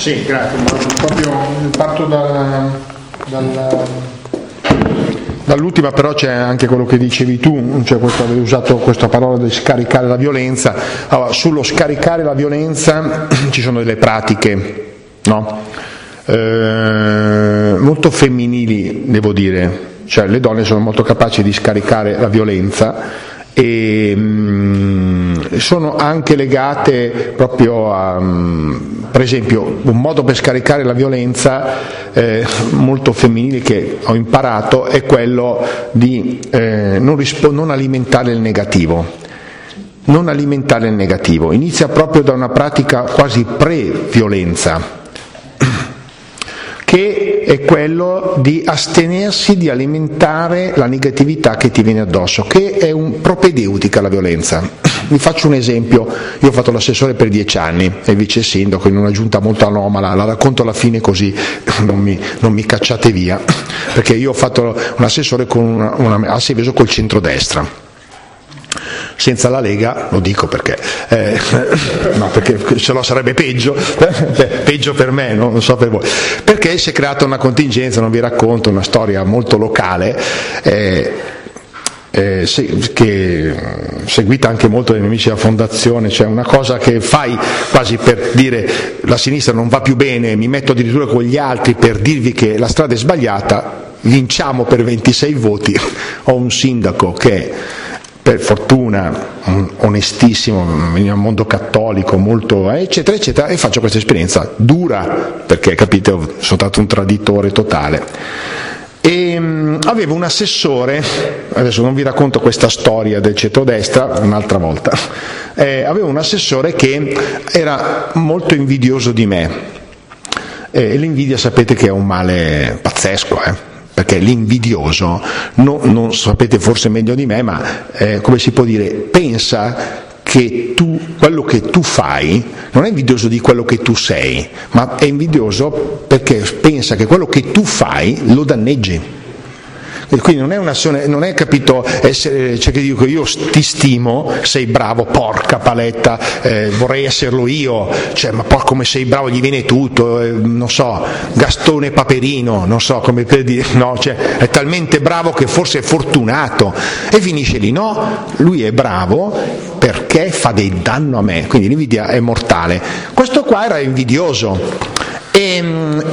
Sì, grazie. Proprio parto dall'ultima, però c'è anche quello che dicevi tu, cioè avevi usato questa parola di scaricare la violenza. Allora, sullo scaricare la violenza ci sono delle pratiche, no? Molto femminili, devo dire, cioè le donne sono molto capaci di scaricare la violenza e sono anche legate proprio a, per esempio, un modo per scaricare la violenza molto femminile che ho imparato è quello di non alimentare il negativo. Non alimentare il negativo, inizia proprio da una pratica quasi pre-violenza, che è quello di astenersi di alimentare la negatività che ti viene addosso, che è propedeutica alla violenza. Vi faccio un esempio: io ho fatto l'assessore per 10 anni e vice sindaco in una giunta molto anomala, la racconto alla fine così non mi cacciate via, perché io ho fatto un assessore a Seveso col centrodestra. Senza la Lega, lo dico perché no, perché se no sarebbe peggio peggio per me, no? Non so per voi, perché si è creata una contingenza, non vi racconto, una storia molto locale che seguita anche molto dai miei amici della fondazione, cioè una cosa che fai quasi per dire la sinistra non va più bene, mi metto addirittura con gli altri per dirvi che la strada è sbagliata, vinciamo per 26 voti, ho un sindaco che per fortuna onestissimo, veniva dal mondo cattolico, molto eccetera eccetera, e faccio questa esperienza dura perché, capite, sono stato un traditore totale. E avevo un assessore, adesso non vi racconto questa storia del centrodestra, un'altra volta, avevo un assessore che era molto invidioso di me, e l'invidia sapete che è un male pazzesco, perché l'invidioso, non sapete forse meglio di me, ma come si può dire, pensa che quello che tu fai non è invidioso di quello che tu sei, ma è invidioso perché pensa che quello che tu fai lo danneggi. E quindi non è un'azione, non è, capito, essere, cioè che dico io ti stimo, sei bravo, porca paletta, vorrei esserlo io, cioè ma poi come sei bravo, gli viene tutto, non so, Gastone Paperino, non so come per dire, no, cioè è talmente bravo che forse è fortunato, e finisce lì. No, lui è bravo perché fa dei danno a me, quindi l'invidia è mortale. Questo qua era invidioso e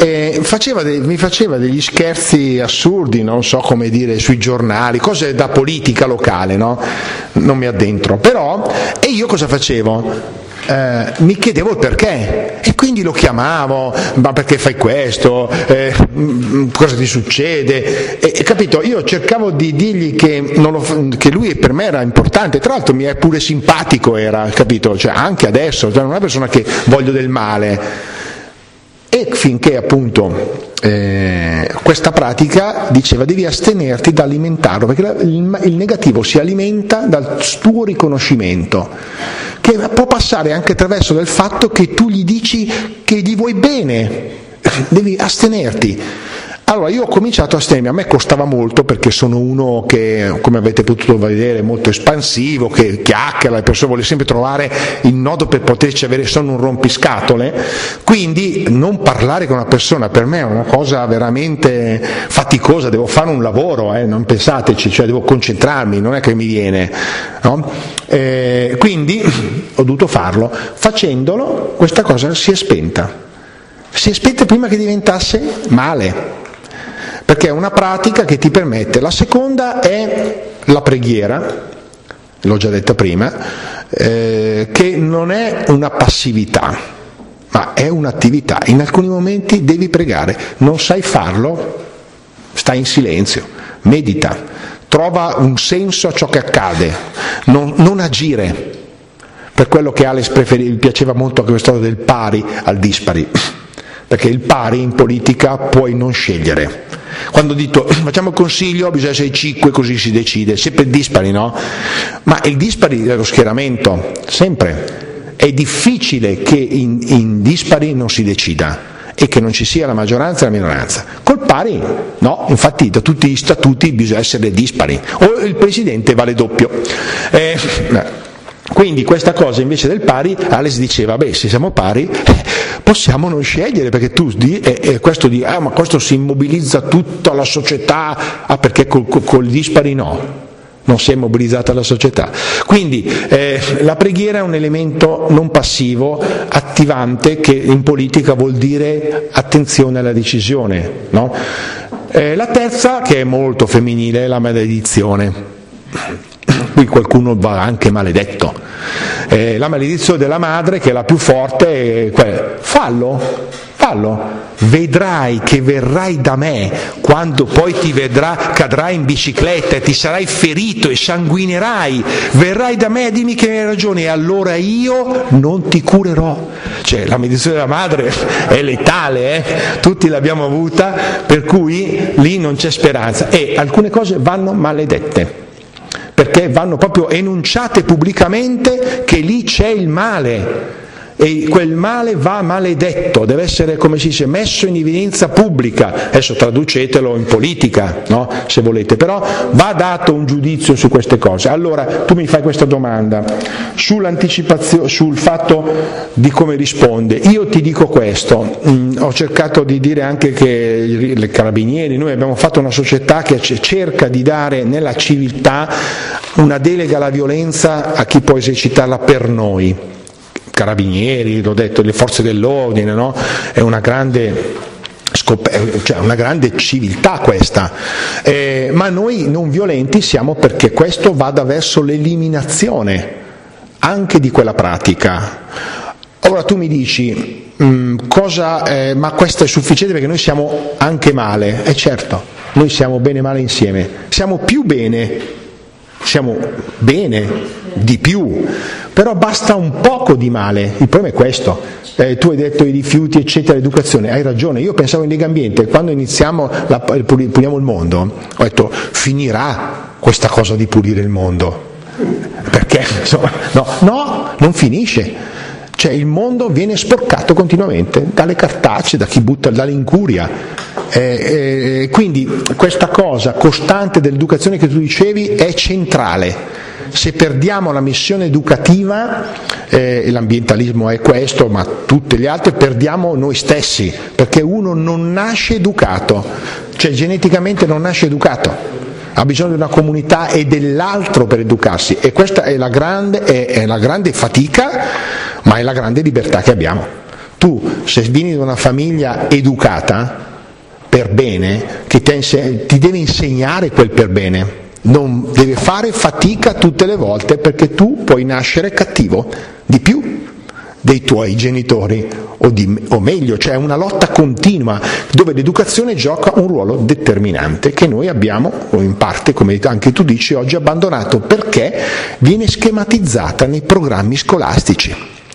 mi faceva degli scherzi assurdi, non so come dire, sui giornali, cose da politica locale, no? Non mi addentro, però, e io cosa facevo? Mi chiedevo il perché, e quindi lo chiamavo, ma perché fai questo, cosa ti succede, e capito, io cercavo di dirgli che lui per me era importante, tra l'altro mi è pure simpatico, era, capito, cioè anche adesso, cioè non è una persona che voglio del male. E finché appunto questa pratica diceva devi astenerti da alimentarlo, perché il negativo si alimenta dal tuo riconoscimento, che può passare anche attraverso del fatto che tu gli dici che gli vuoi bene, devi astenerti. Allora io ho cominciato a astenermi, a me costava molto perché sono uno che, come avete potuto vedere, è molto espansivo, che chiacchiera, le persone vuole sempre trovare il nodo per poterci avere, sono un rompiscatole, quindi non parlare con una persona per me è una cosa veramente faticosa, devo fare un lavoro, non pensateci, cioè devo concentrarmi, non è che mi viene, no? Quindi ho dovuto farlo, facendolo questa cosa si è spenta prima che diventasse male, perché è una pratica che ti permette. La seconda è la preghiera, l'ho già detta prima, che non è una passività, ma è un'attività. In alcuni momenti devi pregare, non sai farlo, stai in silenzio, medita, trova un senso a ciò che accade, non agire. Per quello che Alex piaceva molto anche questa storia del pari al dispari, perché il pari in politica puoi non scegliere. Quando dico facciamo il consiglio bisogna essere 5 così si decide, sempre dispari, no? Ma il dispari è lo schieramento, sempre. È difficile che in dispari non si decida e che non ci sia la maggioranza e la minoranza. Col pari no, infatti da tutti gli statuti bisogna essere dispari, o il presidente vale doppio. Quindi questa cosa invece del pari, Alex diceva, se siamo pari possiamo non scegliere, perché tu questo ma questo si immobilizza tutta la società, perché col dispari no. Non si è mobilizzata la società. Quindi la preghiera è un elemento non passivo, attivante, che in politica vuol dire attenzione alla decisione, no? La terza, che è molto femminile, è la maledizione. Qui qualcuno va anche maledetto. La maledizione della madre, che è la più forte, è quella: fallo, vedrai che verrai da me, quando poi cadrai in bicicletta e ti sarai ferito e sanguinerai, verrai da me e dimmi che hai ragione, e allora io non ti curerò. Cioè, la maledizione della madre è letale, tutti l'abbiamo avuta, per cui lì non c'è speranza, e alcune cose vanno maledette, perché vanno proprio enunciate pubblicamente che lì c'è il male, e quel male va maledetto, deve essere, come si dice, messo in evidenza pubblica. Adesso traducetelo in politica, no? Se volete, però va dato un giudizio su queste cose. Allora tu mi fai questa domanda sull'anticipazione, sul fatto di come risponde. Io ti dico questo, ho cercato di dire anche che i carabinieri, noi abbiamo fatto una società che cerca di dare nella civiltà una delega alla violenza a chi può esercitarla per noi. Carabinieri, l'ho detto, le forze dell'ordine, no? È una grande una grande civiltà questa, ma noi non violenti siamo, perché questo vada verso l'eliminazione anche di quella pratica. Ora tu mi dici, ma questo è sufficiente perché noi siamo anche male? Certo, noi siamo bene e male insieme, siamo bene di più, però basta un poco di male. Il problema è questo. Tu hai detto i rifiuti, eccetera, l'educazione, hai ragione. Io pensavo in Lega Ambiente, quando iniziamo puliamo il mondo, ho detto finirà questa cosa di pulire il mondo, perché insomma, no, non finisce. Cioè il mondo viene sporcato continuamente dalle cartacee, da chi butta, dall'incuria. Quindi questa cosa costante dell'educazione che tu dicevi è centrale. Se perdiamo la missione educativa, e l'ambientalismo è questo, ma tutte le altre, perdiamo noi stessi, perché uno non nasce educato, cioè geneticamente non nasce educato, ha bisogno di una comunità e dell'altro per educarsi, e questa è la grande fatica, ma è la grande libertà che abbiamo. Tu, se vieni da una famiglia educata per bene, che ti deve insegnare quel per bene, non deve fare fatica tutte le volte, perché tu puoi nascere cattivo di più dei tuoi genitori, o meglio, cioè una lotta continua dove l'educazione gioca un ruolo determinante, che noi abbiamo, o in parte, come anche tu dici, oggi abbandonato, perché viene schematizzata nei programmi scolastici.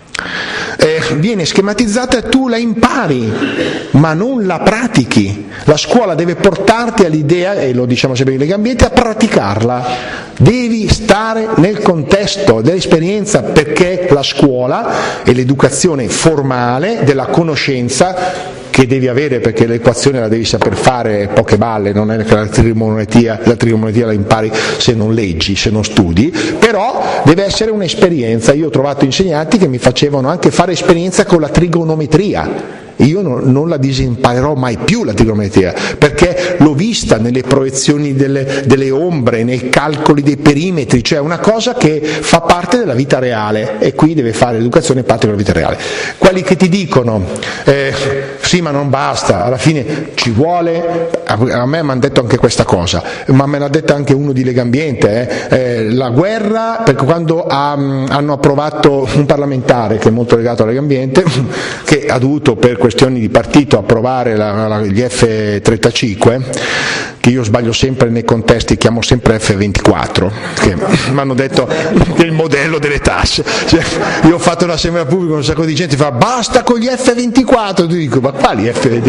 Viene schematizzata e tu la impari, ma non la pratichi. La scuola deve portarti all'idea, e lo diciamo sempre in Lega Ambiente, a praticarla. Devi stare nel contesto dell'esperienza, perché la scuola è l'educazione formale della conoscenza che devi avere, perché l'equazione la devi saper fare, poche balle, non è che la trigonometria la impari se non leggi, se non studi, però deve essere un'esperienza. Io ho trovato insegnanti che mi facevano anche fare esperienza con la trigonometria. Io non la disimparerò mai più la trigonometria, perché l'ho vista nelle proiezioni delle ombre, nei calcoli dei perimetri, cioè una cosa che fa parte della vita reale, e qui deve fare l'educazione parte della vita reale. Quelli che ti dicono sì, ma non basta, alla fine ci vuole, a me mi hanno detto anche questa cosa, ma me l'ha detta anche uno di Lega Ambiente, la guerra, perché quando hanno approvato un parlamentare che è molto legato alla Lega Ambiente, che ha dovuto per questioni di partito approvare gli F-35, che io sbaglio sempre nei contesti, chiamo sempre F-24, che mi hanno detto che è il modello delle tasse. Cioè, io ho fatto un'assemblea pubblica con un sacco di gente, fa basta con gli F-24, tu dico ma quali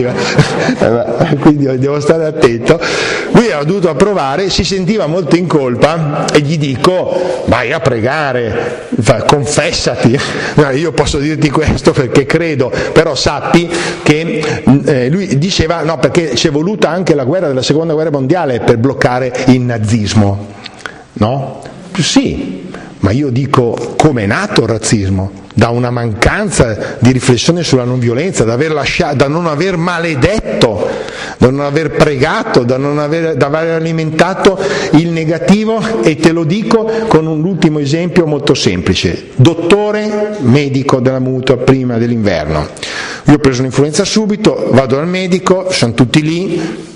F-24? Quindi devo stare attento. Lui ha dovuto approvare, si sentiva molto in colpa, e gli dico vai a pregare, confessati. Io posso dirti questo perché credo, però sappi che lui diceva no, perché c'è voluta anche la guerra della seconda guerra mondiale per bloccare il nazismo, no? Sì, Ma io dico, come è nato il razzismo? Da una mancanza di riflessione sulla non violenza, da non aver maledetto, da non aver pregato, da aver alimentato il negativo. E te lo dico con un ultimo esempio molto semplice. Dottore, medico della mutua prima dell'inverno. Io ho preso l'influenza subito, vado dal medico, sono tutti lì,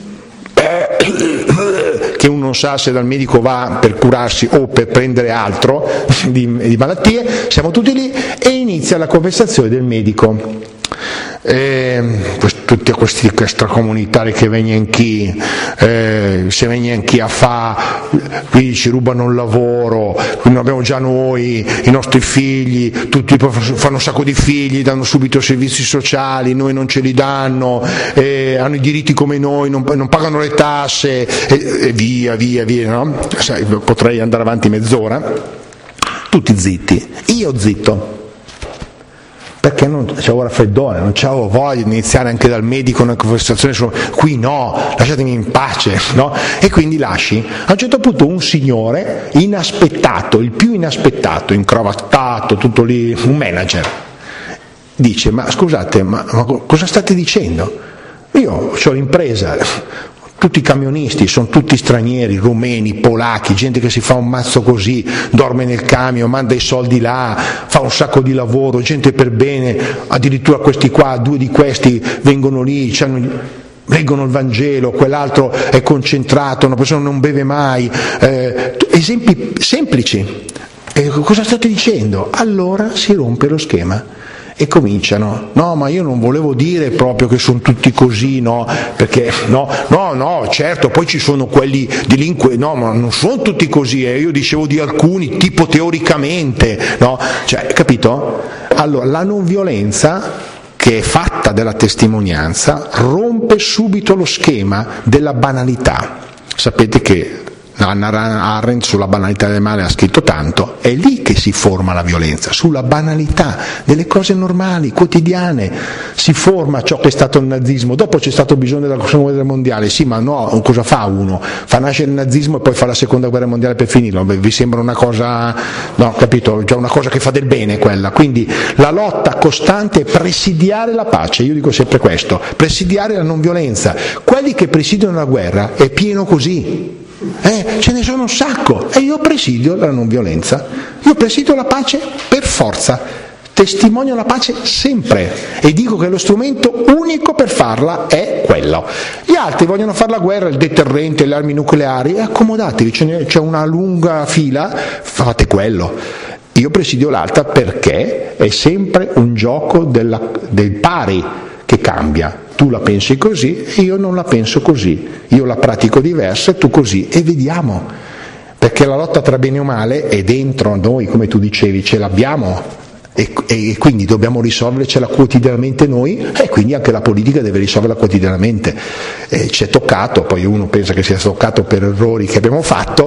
che uno non sa se dal medico va per curarsi o per prendere altro di malattie, siamo tutti lì e inizia la conversazione del medico. Tutti questi extracomunitari che vengono qui, se vengono qui a fa, qui ci rubano il lavoro, qui non abbiamo già noi, i nostri figli, tutti fanno un sacco di figli, danno subito servizi sociali, noi non ce li danno, hanno i diritti come noi, non pagano le tasse, e via, no? Potrei andare avanti mezz'ora, tutti zitti, io zitto. Perché non c'avevo raffreddore, non c'avevo voglia di iniziare anche dal medico una conversazione qui no, lasciatemi in pace, no? E quindi lasci. A un certo punto un signore inaspettato, il più inaspettato, incravattato, tutto lì, un manager, dice: ma scusate, ma cosa state dicendo? Io ho l'impresa, tutti i camionisti sono tutti stranieri, rumeni, polacchi, gente che si fa un mazzo così, dorme nel camion, manda i soldi là, fa un sacco di lavoro, gente per bene, addirittura questi qua, 2 di questi vengono lì, leggono il Vangelo, quell'altro è concentrato, una persona non beve mai, esempi semplici. Cosa state dicendo? Allora si rompe lo schema. E cominciano, no, ma io non volevo dire proprio che sono tutti così, no, perché no, certo, poi ci sono quelli delinquenti, no, ma non sono tutti così, io dicevo di alcuni, tipo teoricamente, no, cioè, capito? Allora, la non violenza, che è fatta della testimonianza, rompe subito lo schema della banalità. Sapete che Hannah Arendt sulla banalità del male ha scritto tanto, è lì che si forma la violenza, sulla banalità delle cose normali, quotidiane, si forma ciò che è stato il nazismo. Dopo c'è stato bisogno della seconda guerra mondiale, sì, ma no, cosa fa uno? Fa nascere il nazismo e poi fa la seconda guerra mondiale per finirlo? Vi sembra una cosa, no, capito, già una cosa che fa del bene quella. Quindi la lotta costante è presidiare la pace, io dico sempre questo, presidiare la non violenza. Quelli che presidiano la guerra è pieno così. Ce ne sono un sacco e io presidio la non violenza, io presidio la pace per forza, testimonio la pace sempre e dico che lo strumento unico per farla è quello. Gli altri vogliono fare la guerra, il deterrente, le armi nucleari, accomodatevi, c'è una lunga fila, fate quello. Io presidio l'altra perché è sempre un gioco del pari che cambia. Tu la pensi così e io non la penso così, io la pratico diversa e tu così, e vediamo, perché la lotta tra bene e male è dentro noi, come tu dicevi, ce l'abbiamo e quindi dobbiamo risolvercela quotidianamente noi, e quindi anche la politica deve risolverla quotidianamente. Ci è toccato, poi uno pensa che sia toccato per errori che abbiamo fatto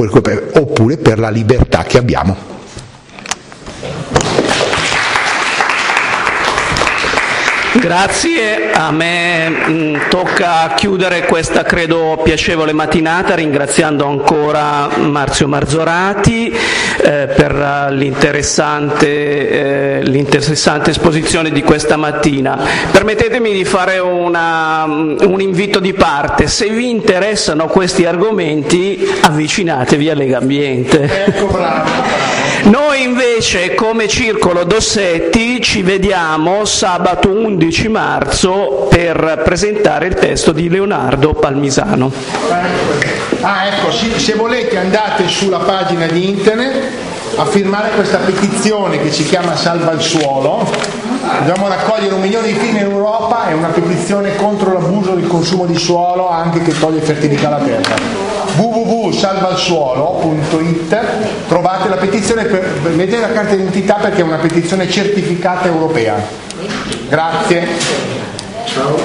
oppure per la libertà che abbiamo. Grazie, a me tocca chiudere questa credo piacevole mattinata ringraziando ancora Marzio Marzorati per l'interessante esposizione di questa mattina. Permettetemi di fare un invito di parte: se vi interessano questi argomenti avvicinatevi a Legambiente. Ecco, bravo. Noi invece come Circolo Dossetti ci vediamo sabato 11 marzo per presentare il testo di Leonardo Palmisano. Ecco, se volete andate sulla pagina di internet a firmare questa petizione che si chiama Salva il suolo. Dobbiamo raccogliere 1 milione di firme in Europa, è una petizione contro l'abuso del consumo di suolo, anche che toglie fertilità alla terra. www.salvalsuolo.it, trovate la petizione, vedete la carta d'identità perché è una petizione certificata europea. Grazie. Ciao.